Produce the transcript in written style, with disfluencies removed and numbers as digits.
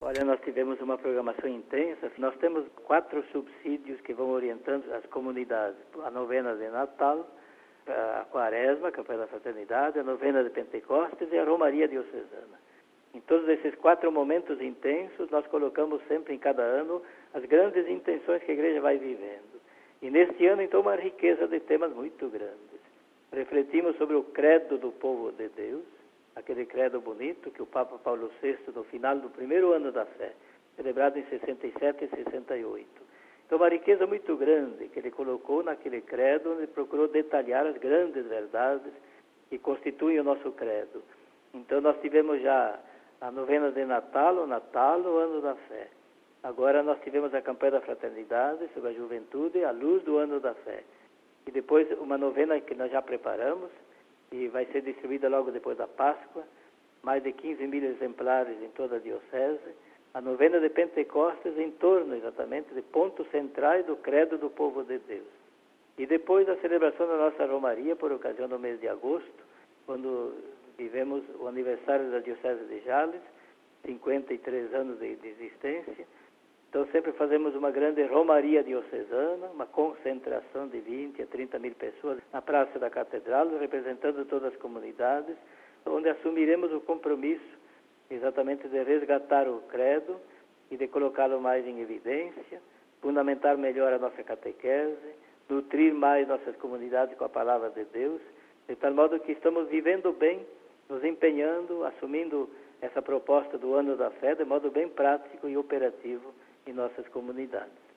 Olha, nós tivemos uma programação intensa. Nós temos 4 subsídios que vão orientando as comunidades. A novena de Natal, a Quaresma, a Campanha da Fraternidade, a novena de Pentecostes e a Romaria Diocesana. Em todos esses 4 momentos intensos, nós colocamos sempre em cada ano as grandes intenções que a Igreja vai vivendo. E neste ano, então, uma riqueza de temas muito grandes. Refletimos sobre o credo do povo de Deus, aquele credo bonito que o Papa Paulo VI, no final do primeiro ano da fé, celebrado em 67 e 68. Então, uma riqueza muito grande que ele colocou naquele credo, onde procurou detalhar as grandes verdades que constituem o nosso credo. Então, nós tivemos já a novena de Natal, o ano da fé. Agora nós tivemos a campanha da fraternidade sobre a juventude, a luz do ano da fé. E depois uma novena que nós já preparamos, e vai ser distribuída logo depois da Páscoa, mais de 15 mil exemplares em toda a Diocese, a novena de Pentecostes em torno exatamente de pontos centrais do credo do povo de Deus. E depois a celebração da nossa Romaria, por ocasião do mês de agosto, quando vivemos o aniversário da Diocese de Jales, 53 anos de existência. Então sempre fazemos uma grande Romaria Diocesana, uma concentração de 20 a 30 mil pessoas na Praça da Catedral, representando todas as comunidades, onde assumiremos o compromisso exatamente de resgatar o credo e de colocá-lo mais em evidência, fundamentar melhor a nossa catequese, nutrir mais nossas comunidades com a palavra de Deus, de tal modo que estamos vivendo bem, nos empenhando, assumindo essa proposta do ano da fé de modo bem prático e operativo em nossas comunidades.